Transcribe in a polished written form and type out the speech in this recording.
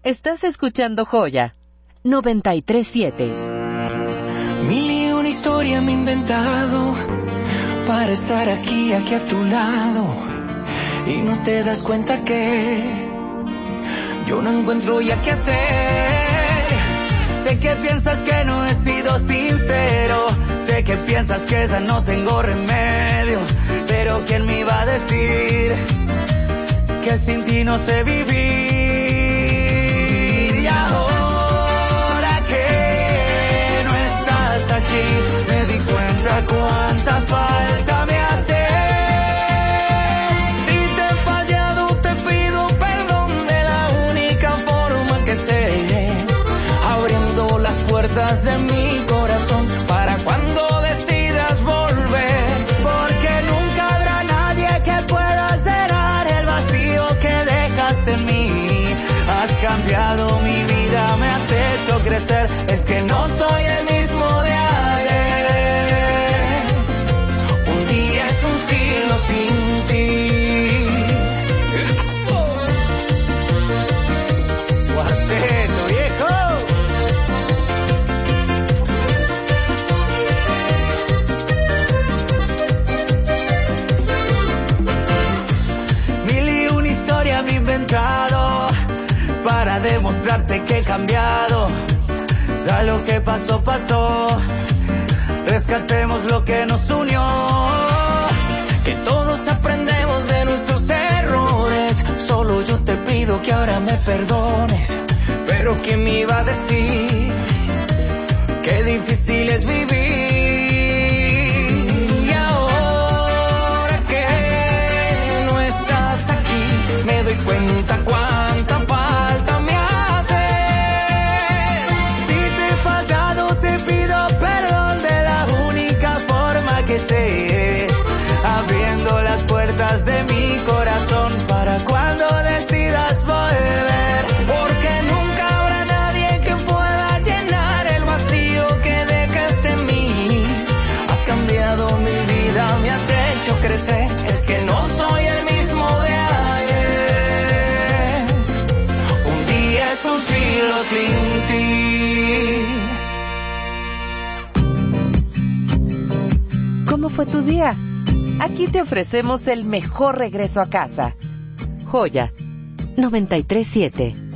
Estás escuchando Joya 93.7. Mil y una historia me he inventado para estar aquí a tu lado. Y no te das cuenta que yo no encuentro ya qué hacer. Sé que piensas que no he sido sincero. Sé que piensas que ya no tengo remedio. Pero ¿quién me iba a decir que sin ti no sé vivir? Y ahora que no estás aquí, me di cuenta cuánta falta me hace. Si te he fallado, te pido perdón de la única forma que sé, abriendo las puertas de mi corazón para cuando decidas volver, porque nunca habrá nadie que pueda llenar el vacío que dejaste en mí. Has cambiado mi vida, me has hecho crecer, es que no soy el mismo de ayer. Un día es un siglo sin ti. Cuarteto, viejo. Mil y una historia me he inventado para demostrarte que he cambiado. Ya lo que pasó, pasó. Rescatemos lo que nos unió. Que todos aprendemos de nuestros errores. Solo yo te pido que ahora me perdones. Pero ¿quién me iba a decir qué difícil es vivir? Y ahora que no estás aquí, me doy cuenta cuánta falta me hace. Si te he fallado, te pido perdón de la única forma que sé, abriendo las puertas de mi corazón para cuando decidas volver, porque nunca habrá nadie que pueda llenar el vacío que dejaste en mí. Has cambiado mi vida, me has hecho crecer, es que no soy el mismo de ayer. Un día es un siglo sin ti. ¿Cómo fue tu día? Aquí te ofrecemos el mejor regreso a casa. Joya 93.7.